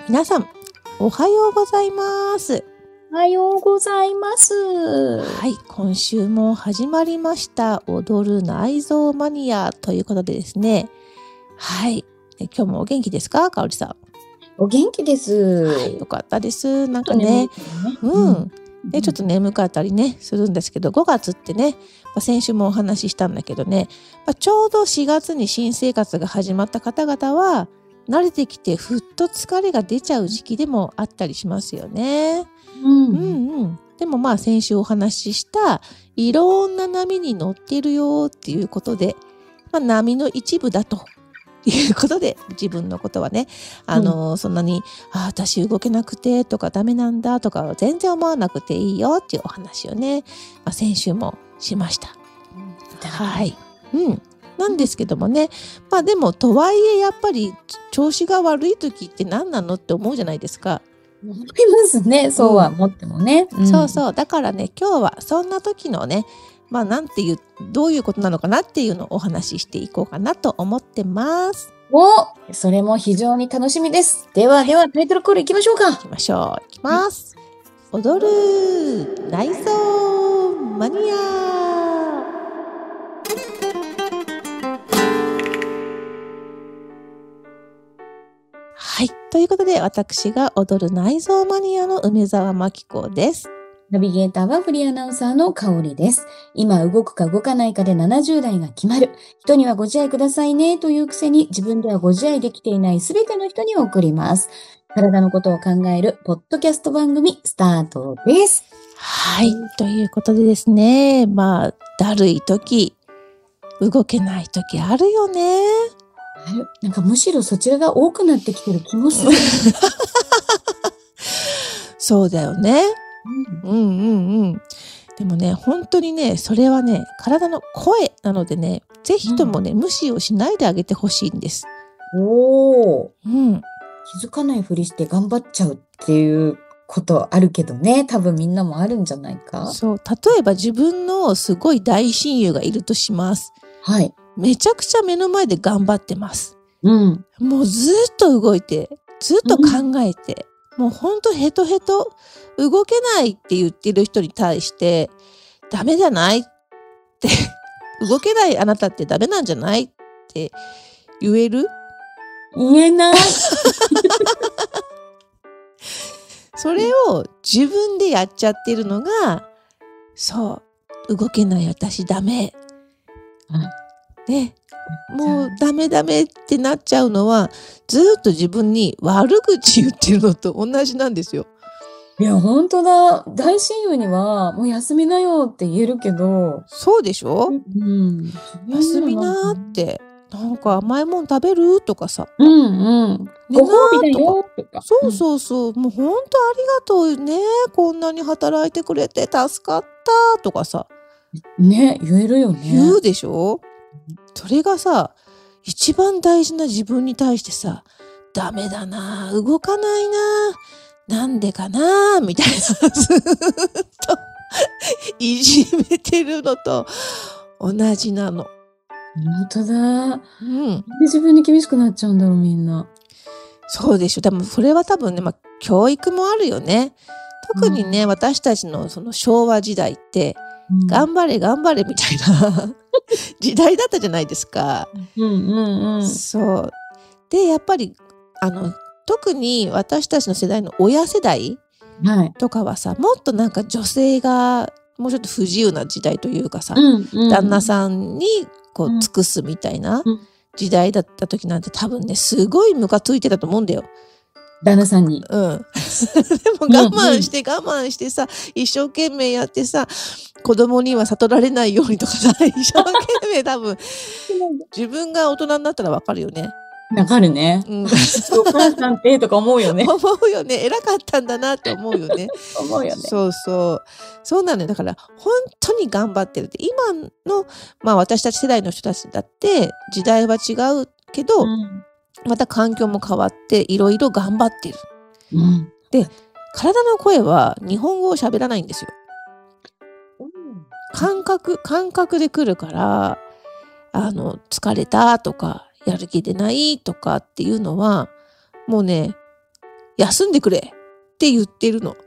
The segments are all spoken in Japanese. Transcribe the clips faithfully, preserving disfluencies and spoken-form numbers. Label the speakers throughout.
Speaker 1: 皆さん、おはようございます。
Speaker 2: おはようございます。
Speaker 1: はい、今週も始まりました。踊る内臓マニアということでですね。はい、今日もお元気ですか、かおりさん。
Speaker 2: お元気です。
Speaker 1: はい、よかったです。なんかね、うん。で、ちょっと眠かったりね、するんですけど、ごがつってね、まあ、先週もお話ししたんだけどね、まあ、ちょうどしがつに新生活が始まった方々は、慣れてきてふっと疲れが出ちゃう時期でもあったりしますよね。
Speaker 2: うん、
Speaker 1: うんうん。でもまあ先週お話ししたいろんな波に乗っているよっていうことで、まあ、波の一部だということで自分のことはね、あの、うん、そんなに、あ、私動けなくてとかダメなんだとか全然思わなくていいよっていうお話をね、まあ、先週もしました。
Speaker 2: うん、
Speaker 1: はい。うん。なんですけどもね、まあでもとはいえやっぱり調子が悪い時って何なのって思うじゃないですか。
Speaker 2: 思いますね。そうは思ってもね。
Speaker 1: うん、そうそう。だからね、今日はそんな時のね、まあなんていう、どういうことなのかなっていうのをお話ししていこうかなと思ってます。
Speaker 2: お、それも非常に楽しみです。ではではタイトルコールいきましょうか。
Speaker 1: いきましょう。いきます。はい、踊る内臓マニア。はい。ということで、私が踊る内臓マニアの梅澤真紀子です。
Speaker 2: ナビゲーターはフリーアナウンサーの香里です。今動くか動かないかでななじゅう代が決まる。人にはご自愛くださいねというくせに自分ではご自愛できていないすべての人に送ります。体のことを考えるポッドキャスト番組スタートです。
Speaker 1: はい。ということでですね。まあ、だるい時、動けない時あるよね。
Speaker 2: なんかむしろそちらが多くなってきてる気もする。
Speaker 1: そうだよね。うん、うんうんうんでもね、本当にね、それはね、体の声なのでね、ぜひともね、うん、無視をしないであげてほしいんです。
Speaker 2: おー。
Speaker 1: うん。
Speaker 2: 気づかないふりして頑張っちゃうっていうことあるけどね、多分みんなもあるんじゃないか。
Speaker 1: そう、例えば自分のすごい大親友がいるとします。
Speaker 2: はい。
Speaker 1: めちゃくちゃ目の前で頑張ってます。
Speaker 2: うん。
Speaker 1: もうずっと動いて、ずっと考えて、うん、もうほんとヘトヘト、動けないって言ってる人に対して、ダメじゃないって動けないあなたってダメなんじゃないって言える？
Speaker 2: 言えない。
Speaker 1: それを自分でやっちゃってるのが、そう、動けない私ダメ。ね、もうダメダメってなっちゃうのは、ずっと自分に悪口言ってるのと同じなんですよ。
Speaker 2: いや、本当だ。大親友には、もう休みなよって言えるけど。
Speaker 1: そうでしょ？
Speaker 2: うん。
Speaker 1: 休みなーって。なんか甘いもん食べるとかさ。
Speaker 2: うんうん。ご褒美だよとか。
Speaker 1: そうそうそう。もう本当ありがとうね。こんなに働いてくれて助かったとかさ。
Speaker 2: ね、言えるよね。
Speaker 1: 言うでしょ？それがさ、一番大事な自分に対してさ、ダメだな、動かないな、なんでかな、みたいな、ずっといじめてるのと同じなの。
Speaker 2: 本当だ。うん。
Speaker 1: なんで
Speaker 2: 自分に厳しくなっちゃうんだろう、みんな。
Speaker 1: そうでしょ。でもそれは多分ね、まあ、教育もあるよね。特にね、うん、私たちのその昭和時代って、うん、頑張れ頑張れみたいな時代だったじゃないですか。
Speaker 2: うんうんうん。
Speaker 1: そう。で、やっぱり、あの、特に私たちの世代の親世代とかはさ、はい、もっとなんか女性がもうちょっと不自由な時代というかさ、うんうん、旦那さんにこう尽くすみたいな時代だった時なんて多分ね、すごいムカついてたと思うんだよ。
Speaker 2: 旦那さんに。
Speaker 1: うん。でも我慢して我慢してさ、一生懸命やってさ、子供には悟られないようにとかさ、一生懸命多分、自分が大人になったらわかるよね。
Speaker 2: わかるね。うん、お母さんってとか思うよね。
Speaker 1: 思うよね。偉かったんだなって思うよね。
Speaker 2: 思うよね。
Speaker 1: そうそう。そうなのよ。だから、本当に頑張ってるって。今の、まあ私たち世代の人たちだって、時代は違うけど、うんまた環境も変わっていろいろ頑張ってる。
Speaker 2: うん、
Speaker 1: で、体の声は日本語を喋らないんですよ。うん、感覚、感覚で来るから、あの、疲れたとか、やる気出ないとかっていうのは、もうね、 休んでくれって言ってるの。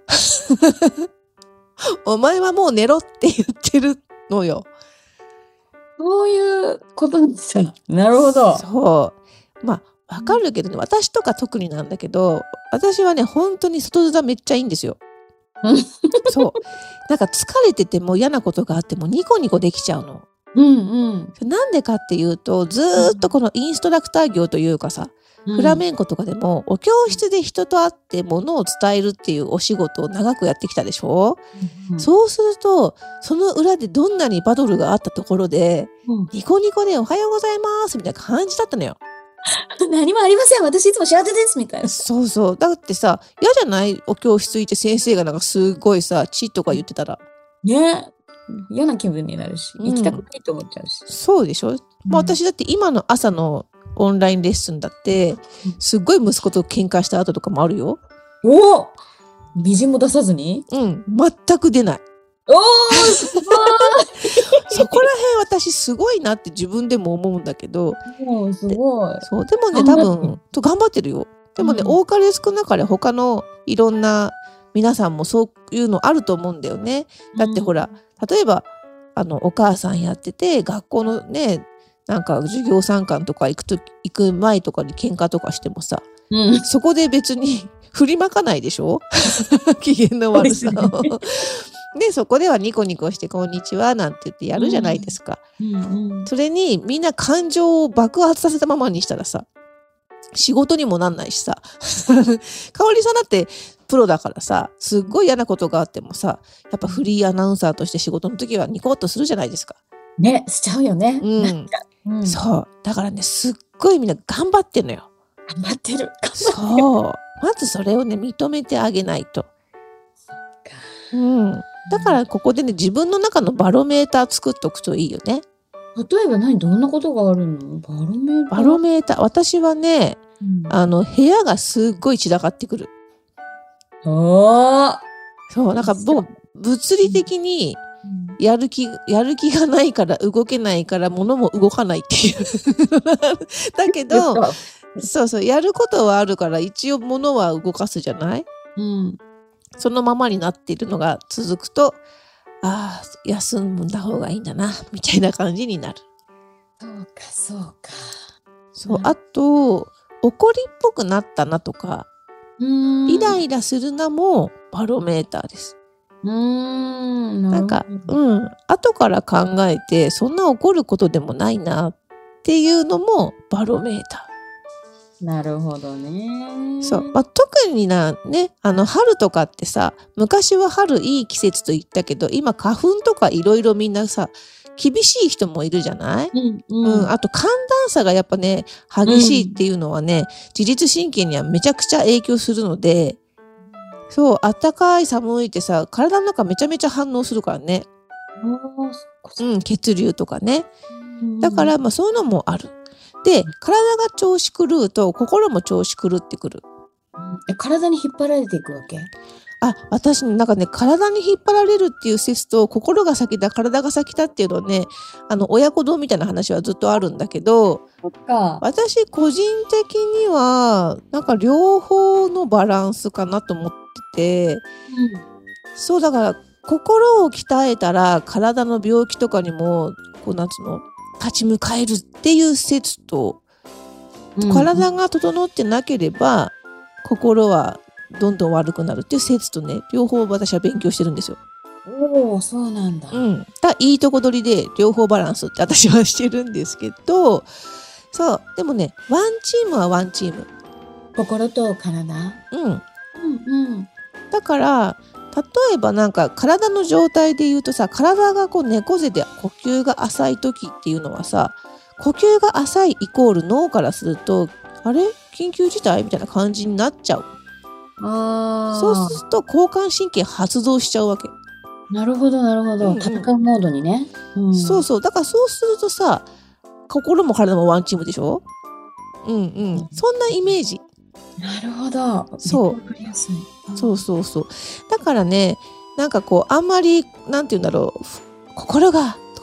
Speaker 1: お前はもう寝ろって言ってるのよ。
Speaker 2: そういうことですよ。なるほど。
Speaker 1: そう。まあ、わかるけどね、私とか特になんだけど、私はね、本当に外面めっちゃいいんですよ。そう。なんか疲れてても嫌なことがあってもニコニコできちゃうの。
Speaker 2: うんうん。
Speaker 1: なんでかっていうと、ずーっとこのインストラクター業というかさ、フラメンコとかでも、お教室で人と会って物を伝えるっていうお仕事を長くやってきたでしょ、
Speaker 2: うん、
Speaker 1: そうすると、その裏でどんなにバトルがあったところで、
Speaker 2: うん、
Speaker 1: ニコニコでおはようございますみたいな感じだったのよ。
Speaker 2: 何もありません。私いつも幸せですみたいな。
Speaker 1: そうそう。だってさ、嫌じゃないお教室行って先生がなんかすごいさ、チッとか言ってたら。
Speaker 2: ね。嫌な気分になるし、
Speaker 1: うん
Speaker 2: 行きたくないと思っちゃうし。
Speaker 1: そうでしょ、まあ、私だって今の朝のオンラインレッスンだって、すっごい息子と喧嘩した後とかもあるよ。
Speaker 2: おお美人も出さずに
Speaker 1: うん。全く出ない。
Speaker 2: おーすごい
Speaker 1: そこら辺私すごいなって自分でも思うんだけど。
Speaker 2: もうすごい。
Speaker 1: そう。でもね、多分、と頑張ってるよ。でもね、
Speaker 2: うん、
Speaker 1: 多かれ少なかれ他のいろんな皆さんもそういうのあると思うんだよね。だってほら、例えば、あの、お母さんやってて、学校のね、なんか授業参観とか行くと、行く前とかに喧嘩とかしてもさ、
Speaker 2: うん、
Speaker 1: そこで別に振りまかないでしょ機嫌の悪さを。で、そこではニコニコして、こんにちは、なんて言ってやるじゃないですか。
Speaker 2: うんうん、
Speaker 1: それに、みんな感情を爆発させたままにしたらさ、仕事にもなんないしさ。かおりさんだってプロだからさ、すっごい嫌なことがあってもさ、やっぱフリーアナウンサーとして仕事の時はニコッとするじゃないですか。
Speaker 2: ね、しちゃうよね。
Speaker 1: うん
Speaker 2: うん、
Speaker 1: そう。だからね、すっごいみんな頑張ってんのよ。
Speaker 2: 頑張ってる。
Speaker 1: そう。まずそれをね、認めてあげないと。うん。だからここでね、自分の中のバロメーター作っとくといいよね。
Speaker 2: 例えば何どんなことがあるの？バロメーター。
Speaker 1: バロメーター。私はね、
Speaker 2: うん、
Speaker 1: あの、部屋がすっごい散らかってくる。
Speaker 2: おー
Speaker 1: そう。なんかもう、物理的にやる気、やる気がないから動けないから物も動かないっていう。だけど、そうそう、やることはあるから一応物は動かすじゃない？
Speaker 2: うん。
Speaker 1: そのままになっているのが続くと、ああ、休んだ方がいいんだな、みたいな感じになる。
Speaker 2: そうか、そうか。
Speaker 1: そう、あと、怒りっぽくなったなとか、
Speaker 2: うーん。
Speaker 1: イライラするなもバロメーターです。
Speaker 2: うーん。
Speaker 1: なんか、
Speaker 2: なるほど。
Speaker 1: うん、後から考えて、そんな怒ることでもないなっていうのもバロメーター。
Speaker 2: なるほどね。
Speaker 1: そう。まあ、特にな、ね、あの、春とかってさ、昔は春いい季節と言ったけど、今花粉とかいろいろみんなさ、厳しい人もいるじゃない？
Speaker 2: うん、
Speaker 1: う、
Speaker 2: うんん。
Speaker 1: あと寒暖差がやっぱね、激しいっていうのはね、自律神経にはめちゃくちゃ影響するので、そう、暖かい寒いってさ、体の中めちゃめちゃ反応するからね。
Speaker 2: ああ、そっか、そっか。
Speaker 1: うん、血流とかね。
Speaker 2: うん
Speaker 1: だから、まあそういうのもある。で、体が調子狂うと心も調子狂ってくる。
Speaker 2: うんえ、体に引っ張られていくわけ？
Speaker 1: あ、私ね、なんかね、体に引っ張られるっていう説と、心が先だ、体が先だっていうのね、あの、親子丼みたいな話はずっとあるんだけど、
Speaker 2: そっか。
Speaker 1: 私個人的には、なんか両方のバランスかなと思ってて、そうだから、心を鍛えたら体の病気とかにも、こうなんつうの、立ち向かえるっていう説と、
Speaker 2: うん。
Speaker 1: 体が整ってなければ、心はどんどん悪くなるっていう説とね、両方私は勉強してるんですよ。
Speaker 2: おお、そうなんだ。
Speaker 1: うん。だいいとこ取りで両方バランスって私はしてるんですけど、そう。でもね、ワンチームはワンチーム。
Speaker 2: 心と体。
Speaker 1: うん。
Speaker 2: うんうん。
Speaker 1: だから、例えばなんか体の状態で言うとさ、体がこう猫背で呼吸が浅い時っていうのはさ、呼吸が浅いイコール脳からすると、あれ緊急事態みたいな感じになっちゃう。
Speaker 2: ああ。
Speaker 1: そうすると交感神経発動しちゃうわけ。
Speaker 2: なるほど、なるほど。
Speaker 1: うんうん
Speaker 2: 戦うモードにね。うん、
Speaker 1: そうそう。だからそうするとさ、心も体もワンチームでしょ？うんうん。そんなイメージ。
Speaker 2: なるほど。
Speaker 1: そう
Speaker 2: めっちゃわかりやすい。
Speaker 1: そうそうそう。だからね、なんかこう、あんまり、なんて言うんだろう、心がと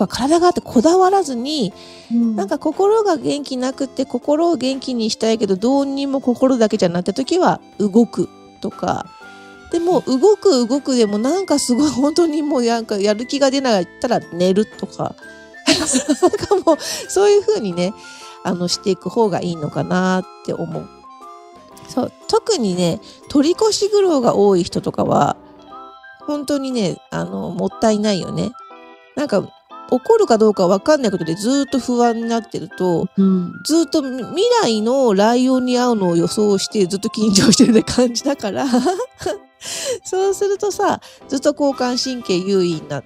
Speaker 1: か体があってこだわらずに、
Speaker 2: うん、
Speaker 1: なんか心が元気なくて心を元気にしたいけどどうにも心だけじゃなった時は動くとか、でも動く動くでもなんかすごい本当にもうなんかやる気が出なかったら寝るとかなんかもうそういう風にねあのしていく方がいいのかなって思う。そう、特にね取り越し苦労が多い人とかは本当にねあのもったいないよね。なんか起こるかどうかわかんないことでずっと不安になってると、
Speaker 2: うん、
Speaker 1: ずっと未来のライオンに会うのを予想してずっと緊張してるって感じだからそうするとさずっと交感神経優位になって、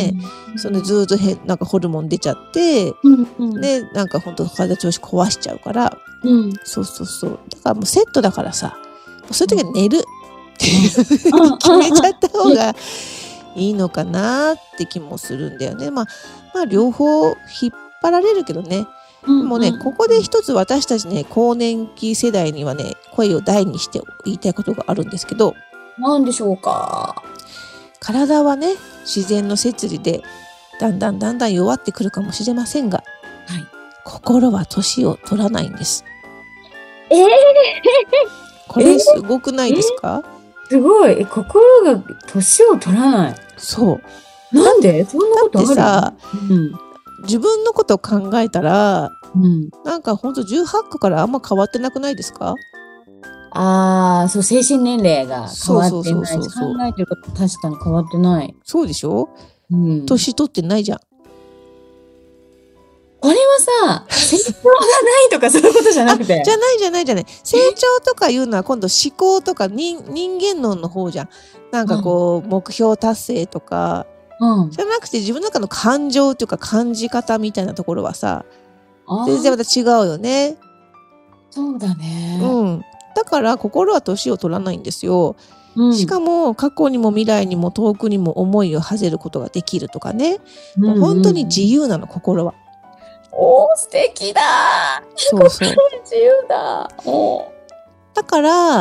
Speaker 1: うん、そのずっとへなんかホルモン出ちゃって、うんうん、でなんか本当体調子壊しちゃうから、うん、そうそうそうだからもうセットだからさそういう時は寝るっていうふうに決めちゃった方がいいのかなって気もするんだよね。まあ、まあ両方引っ張られるけどね。うんうん、もうね、ここで一つ私たちね、更年期世代にはね、声を大にして言いたいことがあるんですけど。
Speaker 2: 何でしょうか。
Speaker 1: 体はね、自然の摂理で、だんだんだんだん弱ってくるかもしれませんが、はい、心は年を取らないんです。
Speaker 2: えー、
Speaker 1: これすごくないですか？
Speaker 2: えーすごい。心が年を取らない。
Speaker 1: そう。
Speaker 2: なんでそんなことある？
Speaker 1: だってさ、うん、自分のことを考えたら、うん、なんかほんとじゅうはっこからあんま変わってなくないですか？
Speaker 2: ああ、そう、精神年齢が変わってない。考えてること確かに変わってない。
Speaker 1: そうでしょ？うん、年取ってないじゃん。
Speaker 2: これはさ、成長がないとかそういうことじゃなくて。
Speaker 1: じゃないじゃないじゃない。成長とかいうのは今度思考とか人人間論の方じゃん。なんかこう、うん、目標達成とか、うん、じゃなくて自分の中の感情というか感じ方みたいなところはさ、全然また違うよね。
Speaker 2: そうだね。
Speaker 1: うん。だから心は年を取らないんですよ。うん、しかも過去にも未来にも遠くにも思いを馳せることができるとかね。うんうん、もう本当に自由なの、心は。
Speaker 2: おー、素敵だ。
Speaker 1: そうそう。
Speaker 2: 自由だ。
Speaker 1: おだから、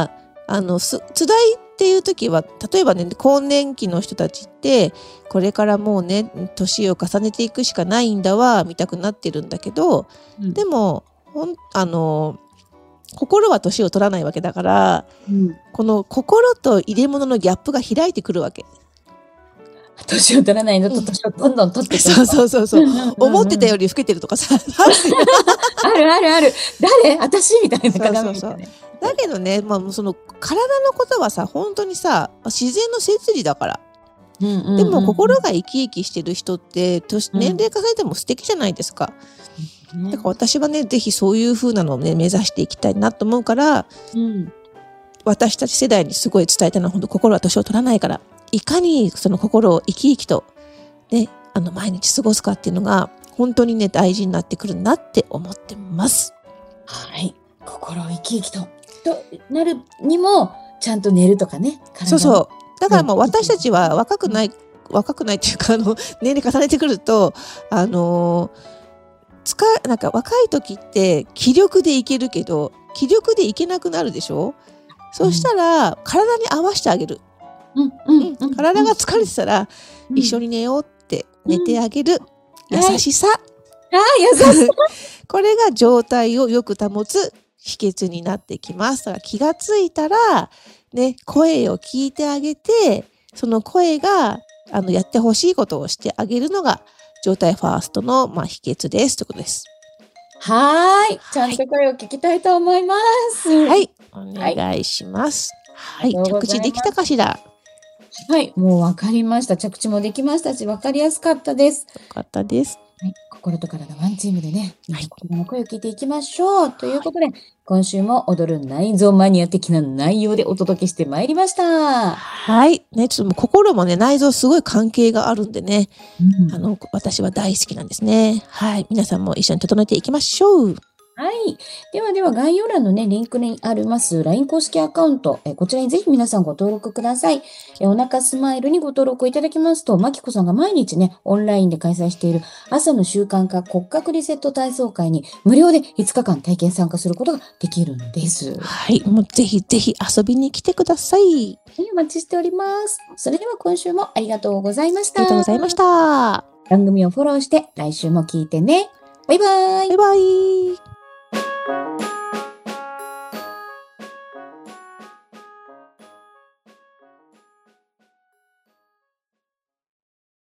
Speaker 1: あの、す、つらいっていう時は、例えばね、更年期の人たちって、これからもうね、年を重ねていくしかないんだわ、見たくなってるんだけど、うん、でも、ほん、あの、心は年を取らないわけだから、うん、この心と入れ物のギャップが開いてくるわけ。
Speaker 2: 年を取らないのと年をどんどん取ってくる、
Speaker 1: うん、そうそうそうそう。思ってたより老けてるとかさ。
Speaker 2: あるあるある。誰？私みたいな鏡みたいな、ね。
Speaker 1: だけどね、まあ、その体のことはさ、本当にさ、自然の摂理だから。うんうんうんうん、でも心が生き生きしてる人って年、年齢重ねても素敵じゃないですか。うん、だから私はね、ぜひそういう風なのをね、目指していきたいなと思うから、うん、私たち世代にすごい伝えたのは、本当心は年を取らないから、いかにその心を生き生きと、ね、あの毎日過ごすかっていうのが、本当にね、大事になってくるなって思ってます。
Speaker 2: はい。心を生き生きと、となるにも、ちゃんと寝るとかね。
Speaker 1: そうそう。だからもう私たちは若くない、若くないっていうか、あの、年齢重ねてくると、あのー、使う、なんか若い時って気力でいけるけど、気力でいけなくなるでしょ？そうしたら、体に合わせてあげる。うんうんうん、体が疲れてたら、うん、一緒に寝ようって寝てあげる、うん、優しさ、はい、
Speaker 2: あ優しさ
Speaker 1: これが状態をよく保つ秘訣になってきます。だから気がついたら、ね、声を聞いてあげて、その声があのやってほしいことをしてあげるのが状態ファーストの、まあ、秘訣ですということです。
Speaker 2: はい。ちゃんと声を聞きたいと思います。
Speaker 1: はい。お願いします。はい。はい、着地できたかしら？
Speaker 2: はい。もう分かりました。着地もできましたし、分かりやすかったです。
Speaker 1: よかったです。
Speaker 2: はい。心と体ワンチームでね、はい、子供の声を聞いていきましょう。ということで、今週も踊る内臓マニア的な内容でお届けしてまいりました。
Speaker 1: はい。ね、ちょっともう心もね、内臓すごい関係があるんでね、うん、あの、私は大好きなんですね。はい。皆さんも一緒に整えていきましょう。
Speaker 2: はい。ではでは概要欄のね、リンクにあります ライン 公式アカウント、えこちらにぜひ皆さんご登録ください。えお腹スマイルにご登録いただきますと、まきこさんが毎日ね、オンラインで開催している朝の習慣化骨格リセット体操会に無料でいつかかん体験参加することができるんです。
Speaker 1: はい。もうぜひぜひ遊びに来てください。
Speaker 2: お待ちしております。それでは今週もありがとうございました。
Speaker 1: ありがとうございました。
Speaker 2: 番組をフォローして来週も聞いてね。バイバイ。
Speaker 1: バイバイ。